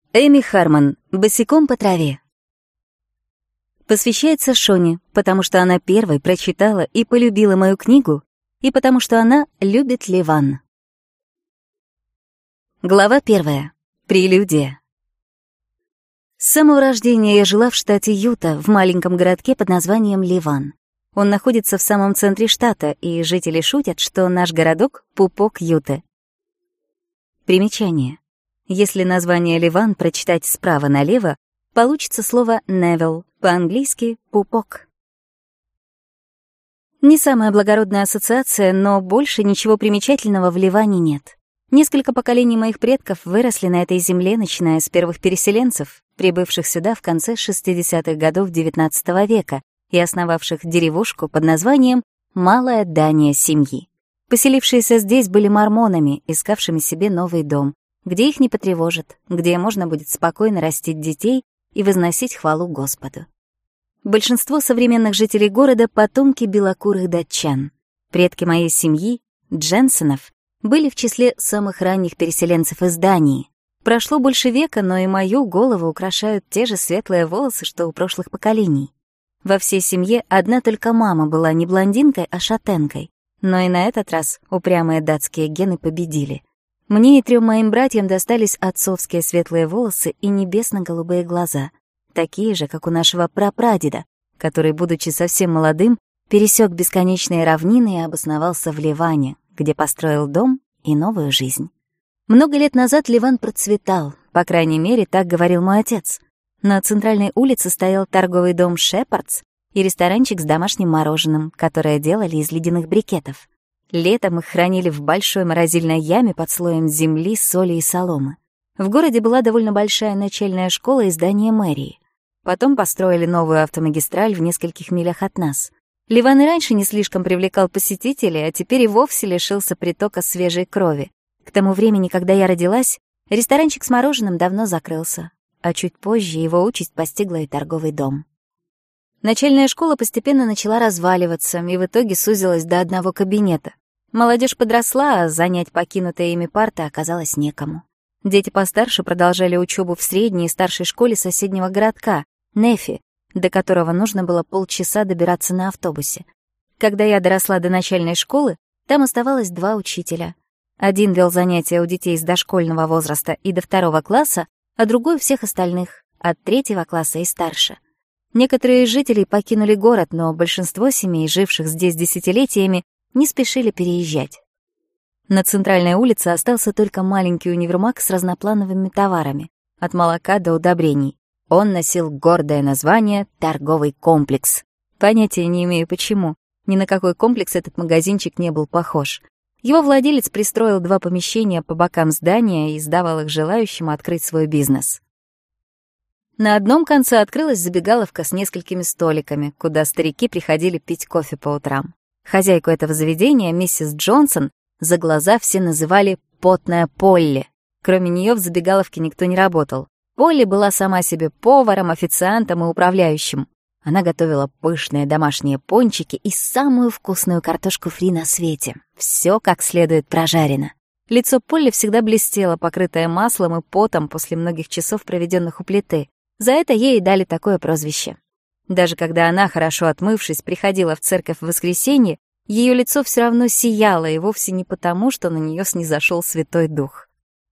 Эми Хармон. «Босиком по траве». Посвящается Шоне, потому что она первой прочитала и полюбила мою книгу, и потому что она любит Ливан. Глава 1. Прелюдия. С самого рождения я жила в штате Юта, в маленьком городке под названием Ливан. Он находится в самом центре штата, и жители шутят, что наш городок — пупок Юты. Примечание. Если название Ливан прочитать справа налево, получится слово «невил», по-английски «пупок». Не самая благородная ассоциация, но больше ничего примечательного в Ливане нет. Несколько поколений моих предков выросли на этой земле, начиная с первых переселенцев, прибывших сюда в конце 60-х годов XIX века и основавших деревушку под названием «Малая Дания семьи». Поселившиеся здесь были мормонами, искавшими себе новый дом, где их не потревожат, где можно будет спокойно растить детей и возносить хвалу Господу. Большинство современных жителей города — потомки белокурых датчан. Предки моей семьи, Дженсенов, были в числе самых ранних переселенцев из Дании. Прошло больше века, но и мою голову украшают те же светлые волосы, что у прошлых поколений. Во всей семье одна только мама была не блондинкой, а шатенкой. Но и на этот раз упрямые датские гены победили. Мне и 3 моим братьям достались отцовские светлые волосы и небесно-голубые глаза, такие же, как у нашего прапрадеда, который, будучи совсем молодым, пересек бесконечные равнины и обосновался в Ливане, где построил дом и новую жизнь. Много лет назад Ливан процветал, по крайней мере, так говорил мой отец. На центральной улице стоял торговый дом «Шепардс» и ресторанчик с домашним мороженым, которое делали из ледяных брикетов. Летом их хранили в большой морозильной яме под слоем земли, соли и соломы. В городе была довольно большая начальная школа и здание мэрии. Потом построили новую автомагистраль в нескольких милях от нас. Ливан и раньше не слишком привлекал посетителей, а теперь и вовсе лишился притока свежей крови. К тому времени, когда я родилась, ресторанчик с мороженым давно закрылся, а чуть позже его участь постигла и торговый дом. Начальная школа постепенно начала разваливаться и в итоге сузилась до одного кабинета. Молодежь подросла, а занять покинутые ими парты оказалось некому. Дети постарше продолжали учебу в средней и старшей школе соседнего городка, Нефи, до которого нужно было полчаса добираться на автобусе. Когда я доросла до начальной школы, там оставалось 2 учителя. Один вел занятия у детей с дошкольного возраста и до 2 класса, а другой — у всех остальных, от 3 класса и старше. Некоторые из жителей покинули город, но большинство семей, живших здесь десятилетиями, не спешили переезжать. На центральной улице остался только маленький универмаг с разноплановыми товарами, от молока до удобрений. Он носил гордое название «Торговый комплекс». Понятия не имею почему. Ни на какой комплекс этот магазинчик не был похож. Его владелец пристроил 2 помещения по бокам здания и сдавал их желающим открыть свой бизнес. На одном конце открылась забегаловка с несколькими столиками, куда старики приходили пить кофе по утрам. Хозяйку этого заведения, миссис Джонсон, за глаза все называли «потная Полли». Кроме нее в забегаловке никто не работал. Полли была сама себе поваром, официантом и управляющим. Она готовила пышные домашние пончики и самую вкусную картошку фри на свете. Все как следует прожарено. Лицо Полли всегда блестело, покрытое маслом и потом после многих часов, проведенных у плиты. За это ей и дали такое прозвище. Даже когда она, хорошо отмывшись, приходила в церковь в воскресенье, ее лицо все равно сияло, и вовсе не потому, что на нее снизошел Святой Дух.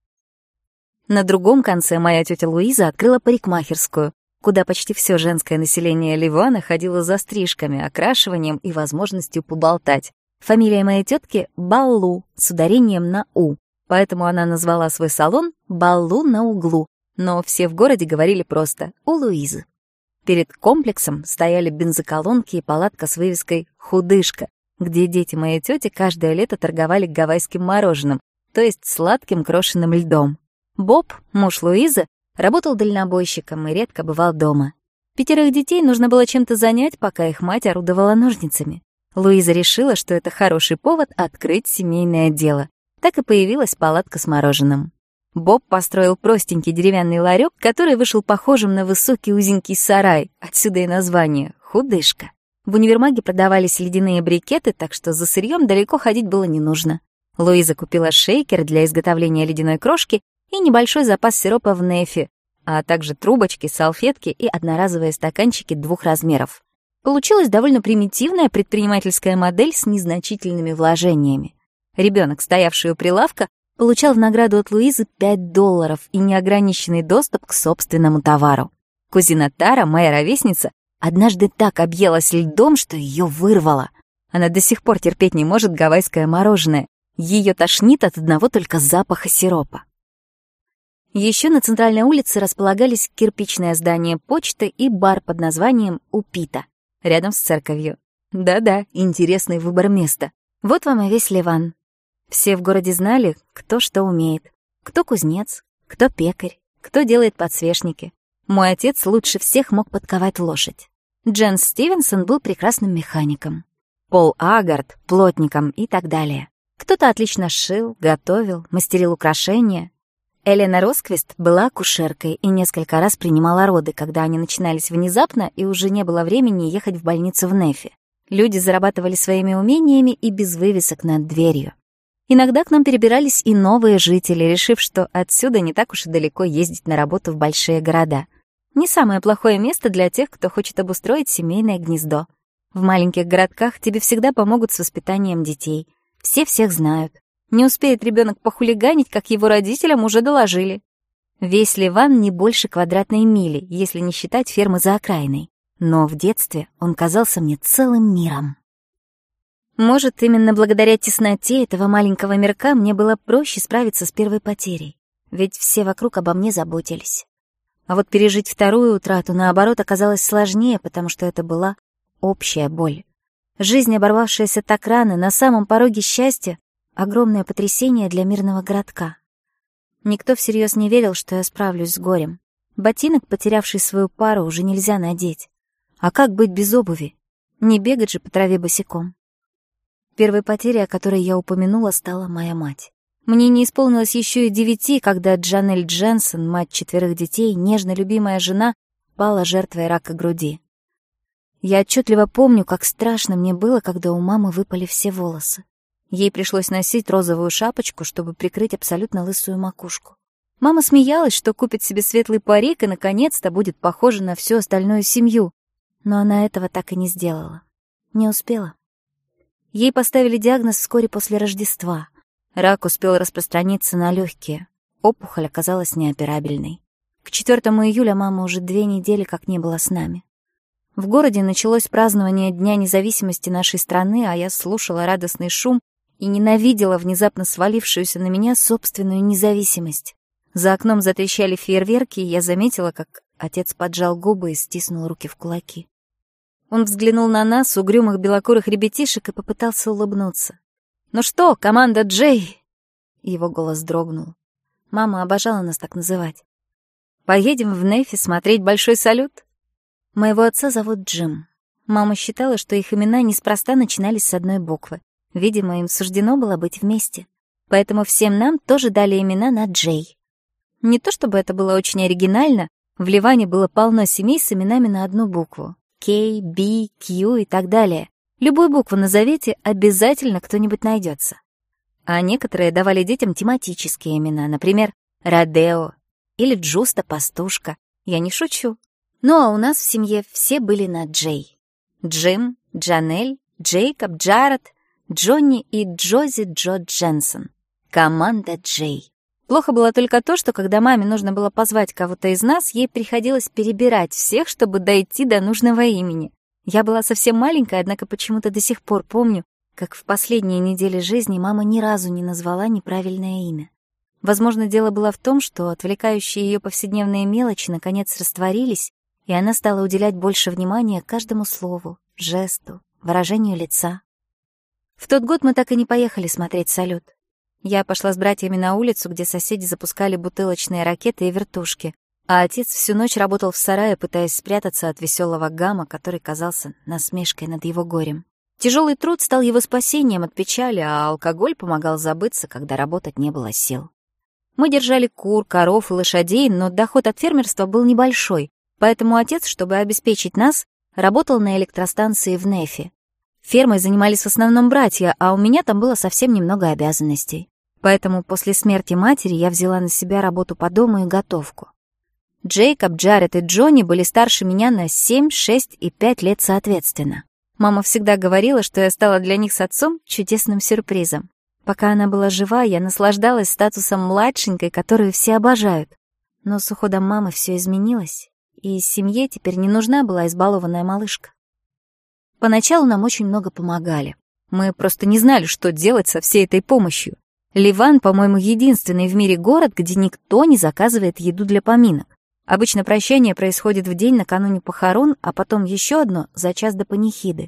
На другом конце моя тетя Луиза открыла парикмахерскую, куда почти все женское население Ливана ходило за стрижками, окрашиванием и возможностью поболтать. Фамилия моей тетки — Баллу, с ударением на «у», поэтому она назвала свой салон «Баллу на углу», но все в городе говорили просто «у Луизы». Перед комплексом стояли бензоколонки и палатка с вывеской «Худышка», где дети моей тети каждое лето торговали гавайским мороженым, то есть сладким крошенным льдом. Боб, муж Луизы, работал дальнобойщиком и редко бывал дома. 5 детей нужно было чем-то занять, пока их мать орудовала ножницами. Луиза решила, что это хороший повод открыть семейное дело. Так и появилась палатка с мороженым. Боб построил простенький деревянный ларек, который вышел похожим на высокий узенький сарай, отсюда и название «Худышка». В универмаге продавались ледяные брикеты, так что за сырьем далеко ходить было не нужно. Луиза купила шейкер для изготовления ледяной крошки и небольшой запас сиропа в Нефи, а также трубочки, салфетки и одноразовые стаканчики 2 размеров. Получилась довольно примитивная предпринимательская модель с незначительными вложениями. Ребенок, стоявший у прилавка, получал в награду от Луизы $5 и неограниченный доступ к собственному товару. Кузина Тара, моя ровесница, однажды так объелась льдом, что ее вырвало. Она до сих пор терпеть не может гавайское мороженое. Ее тошнит от одного только запаха сиропа. Еще на центральной улице располагались кирпичное здание почты и бар под названием «Упита», рядом с церковью. Да-да, интересный выбор места. Вот вам и весь Ливан. Все в городе знали, кто что умеет. Кто кузнец, кто пекарь, кто делает подсвечники. Мой отец лучше всех мог подковать лошадь. Джен Стивенсон был прекрасным механиком. Пол Агард — плотником и так далее. Кто-то отлично шил, готовил, мастерил украшения. Элена Росквист была акушеркой и несколько раз принимала роды, когда они начинались внезапно и уже не было времени ехать в больницу в Нефе. Люди зарабатывали своими умениями и без вывесок над дверью. Иногда к нам перебирались и новые жители, решив, что отсюда не так уж и далеко ездить на работу в большие города. Не самое плохое место для тех, кто хочет обустроить семейное гнездо. В маленьких городках тебе всегда помогут с воспитанием детей. Все всех знают. Не успеет ребенок похулиганить, как его родителям уже доложили. Весь Ливан не больше квадратной мили, если не считать фермы за окраиной. Но в детстве он казался мне целым миром. Может, именно благодаря тесноте этого маленького мирка мне было проще справиться с первой потерей. Ведь все вокруг обо мне заботились. А вот пережить вторую утрату, наоборот, оказалось сложнее, потому что это была общая боль. Жизнь, оборвавшаяся так рано, на самом пороге счастья, огромное потрясение для мирного городка. Никто всерьез не верил, что я справлюсь с горем. Ботинок, потерявший свою пару, уже нельзя надеть. А как быть без обуви? Не бегать же по траве босиком. Первой потерей, о которой я упомянула, стала моя мать. Мне не исполнилось еще и 9, когда Джанель Дженсон, мать 4 детей, нежно любимая жена, пала жертвой рака груди. Я отчетливо помню, как страшно мне было, когда у мамы выпали все волосы. Ей пришлось носить розовую шапочку, чтобы прикрыть абсолютно лысую макушку. Мама смеялась, что купит себе светлый парик и, наконец-то, будет похожа на всю остальную семью. Но она этого так и не сделала. Не успела. Ей поставили диагноз вскоре после Рождества. Рак успел распространиться на легкие. Опухоль оказалась неоперабельной. К 4 июля мама уже 2 недели как не была с нами. В городе началось празднование Дня независимости нашей страны, а я слушала радостный шум и ненавидела внезапно свалившуюся на меня собственную независимость. За окном затрещали фейерверки, и я заметила, как отец поджал губы и стиснул руки в кулаки. Он взглянул на нас, угрюмых белокурых ребятишек, и попытался улыбнуться. «Ну что, команда Джей?» Его голос дрогнул. Мама обожала нас так называть. «Поедем в Нефи смотреть большой салют?» Моего отца зовут Джим. Мама считала, что их имена неспроста начинались с одной буквы. Видимо, им суждено было быть вместе. Поэтому всем нам тоже дали имена на Джей. Не то чтобы это было очень оригинально, в Ливане было полно семей с именами на одну букву. K, B, Q и так далее. Любую букву назовите, обязательно кто-нибудь найдется. А некоторые давали детям тематические имена, например, Родео или Джуста Пастушка. Я не шучу. Ну а у нас в семье все были на Джей. Джим, Джанель, Джейкоб, Джаред, Джонни и Джози Джо Дженсон. Команда Джей. Плохо было только то, что когда маме нужно было позвать кого-то из нас, ей приходилось перебирать всех, чтобы дойти до нужного имени. Я была совсем маленькая, однако почему-то до сих пор помню, как в последние недели жизни мама ни разу не назвала неправильное имя. Возможно, дело было в том, что отвлекающие ее повседневные мелочи наконец растворились, и она стала уделять больше внимания каждому слову, жесту, выражению лица. В тот год мы так и не поехали смотреть салют. Я пошла с братьями на улицу, где соседи запускали бутылочные ракеты и вертушки, а отец всю ночь работал в сарае, пытаясь спрятаться от веселого гамма, который казался насмешкой над его горем. Тяжелый труд стал его спасением от печали, а алкоголь помогал забыться, когда работать не было сил. Мы держали кур, коров и лошадей, но доход от фермерства был небольшой, поэтому отец, чтобы обеспечить нас, работал на электростанции в Нефе. Фермой занимались в основном братья, а у меня там было совсем немного обязанностей. Поэтому после смерти матери я взяла на себя работу по дому и готовку. Джейкоб, Джаред и Джонни были старше меня на 7, 6 и 5 лет соответственно. Мама всегда говорила, что я стала для них с отцом чудесным сюрпризом. Пока она была жива, я наслаждалась статусом младшенькой, которую все обожают. Но с уходом мамы все изменилось, и семье теперь не нужна была избалованная малышка. Поначалу нам очень много помогали. Мы просто не знали, что делать со всей этой помощью. Ливан, по-моему, единственный в мире город, где никто не заказывает еду для поминок. Обычно прощание происходит в день накануне похорон, а потом еще одно за час до панихиды.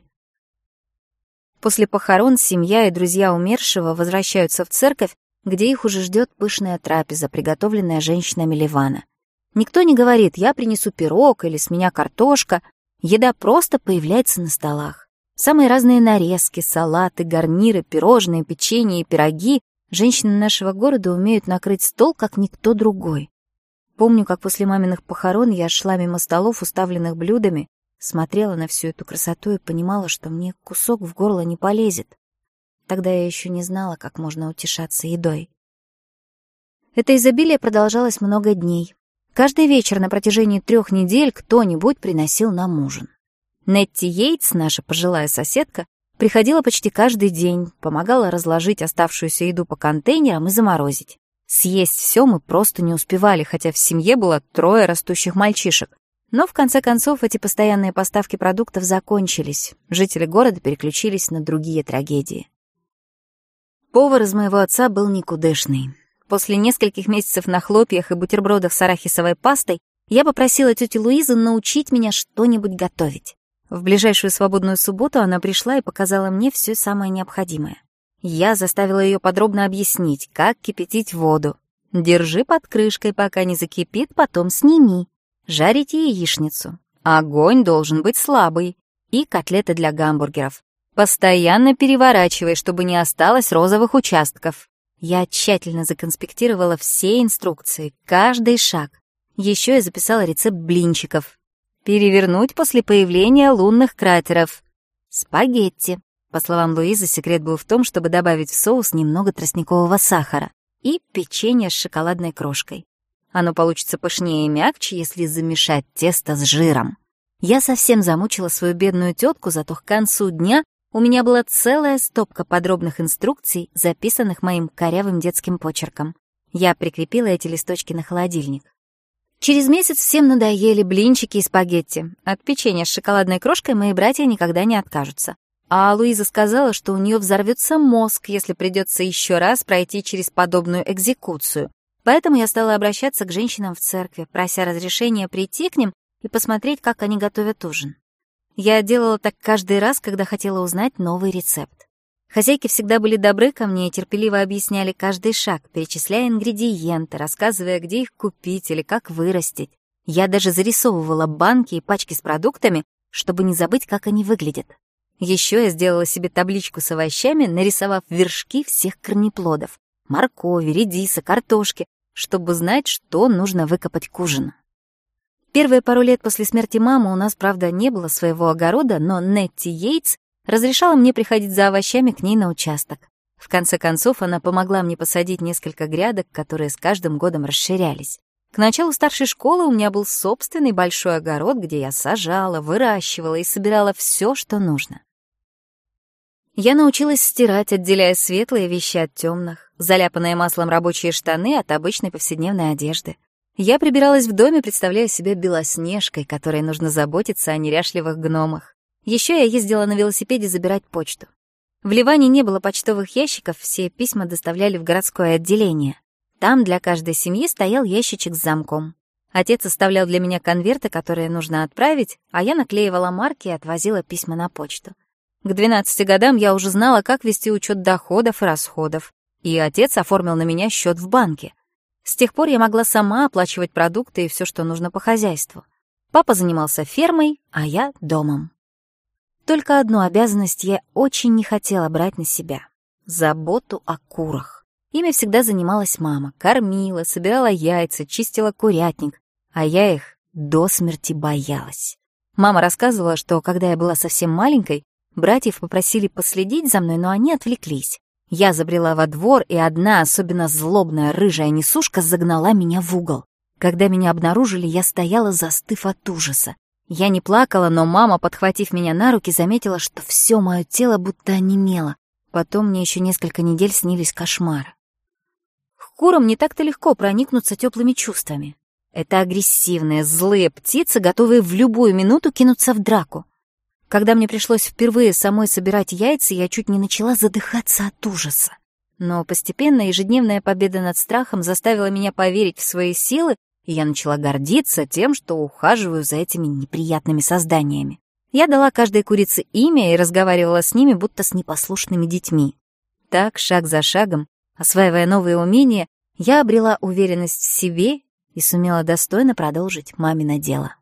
После похорон семья и друзья умершего возвращаются в церковь, где их уже ждет пышная трапеза, приготовленная женщинами Ливана. Никто не говорит «я принесу пирог» или «с меня картошка». Еда просто появляется на столах. Самые разные нарезки, салаты, гарниры, пирожные, печенье и пироги. Женщины нашего города умеют накрыть стол, как никто другой. Помню, как после маминых похорон я шла мимо столов, уставленных блюдами, смотрела на всю эту красоту и понимала, что мне кусок в горло не полезет. Тогда я еще не знала, как можно утешаться едой. Это изобилие продолжалось много дней. Каждый вечер на протяжении 3 недель кто-нибудь приносил нам ужин. Нетти Йейтс, наша пожилая соседка, приходила почти каждый день, помогала разложить оставшуюся еду по контейнерам и заморозить. Съесть все мы просто не успевали, хотя в семье было 3 растущих мальчишек. Но в конце концов эти постоянные поставки продуктов закончились. Жители города переключились на другие трагедии. Повар из моего отца был никудышный. После нескольких месяцев на хлопьях и бутербродах с арахисовой пастой я попросила тетю Луизу научить меня что-нибудь готовить. В ближайшую свободную субботу она пришла и показала мне все самое необходимое. Я заставила ее подробно объяснить, как кипятить воду. Держи под крышкой, пока не закипит, потом сними. Жарите яичницу. Огонь должен быть слабый. И котлеты для гамбургеров. Постоянно переворачивай, чтобы не осталось розовых участков. Я тщательно законспектировала все инструкции, каждый шаг. Еще я записала рецепт блинчиков. Перевернуть после появления лунных кратеров. Спагетти. По словам Луизы, секрет был в том, чтобы добавить в соус немного тростникового сахара и печенье с шоколадной крошкой. Оно получится пышнее и мягче, если замешать тесто с жиром. Я совсем замучила свою бедную тетку, зато к концу дня у меня была целая стопка подробных инструкций, записанных моим корявым детским почерком. Я прикрепила эти листочки на холодильник. Через месяц всем надоели блинчики и спагетти. От печенья с шоколадной крошкой мои братья никогда не откажутся. А Луиза сказала, что у нее взорвется мозг, если придется еще раз пройти через подобную экзекуцию. Поэтому я стала обращаться к женщинам в церкви, прося разрешения прийти к ним и посмотреть, как они готовят ужин. Я делала так каждый раз, когда хотела узнать новый рецепт. Хозяйки всегда были добры ко мне и терпеливо объясняли каждый шаг, перечисляя ингредиенты, рассказывая, где их купить или как вырастить. Я даже зарисовывала банки и пачки с продуктами, чтобы не забыть, как они выглядят. Еще я сделала себе табличку с овощами, нарисовав вершки всех корнеплодов — моркови, редиса, картошки, чтобы знать, что нужно выкопать к ужину. Первые пару лет после смерти мамы у нас, правда, не было своего огорода, но Нетти Йейтс разрешала мне приходить за овощами к ней на участок. В конце концов, она помогла мне посадить несколько грядок, которые с каждым годом расширялись. К началу старшей школы у меня был собственный большой огород, где я сажала, выращивала и собирала все, что нужно. Я научилась стирать, отделяя светлые вещи от темных, заляпанные маслом рабочие штаны от обычной повседневной одежды. Я прибиралась в доме, представляя себя Белоснежкой, которой нужно заботиться о неряшливых гномах. Еще я ездила на велосипеде забирать почту. В Ливане не было почтовых ящиков, все письма доставляли в городское отделение. Там для каждой семьи стоял ящичек с замком. Отец оставлял для меня конверты, которые нужно отправить, а я наклеивала марки и отвозила письма на почту. К 12 годам я уже знала, как вести учет доходов и расходов, и отец оформил на меня счет в банке. С тех пор я могла сама оплачивать продукты и все, что нужно по хозяйству. Папа занимался фермой, а я — домом. Только одну обязанность я очень не хотела брать на себя — заботу о курах. Ими всегда занималась мама, кормила, собирала яйца, чистила курятник, а я их до смерти боялась. Мама рассказывала, что когда я была совсем маленькой, братьев попросили последить за мной, но они отвлеклись. Я забрела во двор, и одна особенно злобная рыжая несушка загнала меня в угол. Когда меня обнаружили, я стояла, застыв от ужаса. Я не плакала, но мама, подхватив меня на руки, заметила, что все мое тело будто онемело. Потом мне еще несколько недель снились кошмары. К курам не так-то легко проникнуться теплыми чувствами. Это агрессивные, злые птицы, готовые в любую минуту кинуться в драку. Когда мне пришлось впервые самой собирать яйца, я чуть не начала задыхаться от ужаса. Но постепенно ежедневная победа над страхом заставила меня поверить в свои силы, и я начала гордиться тем, что ухаживаю за этими неприятными созданиями. Я дала каждой курице имя и разговаривала с ними, будто с непослушными детьми. Так, шаг за шагом, осваивая новые умения, я обрела уверенность в себе и сумела достойно продолжить мамино дело.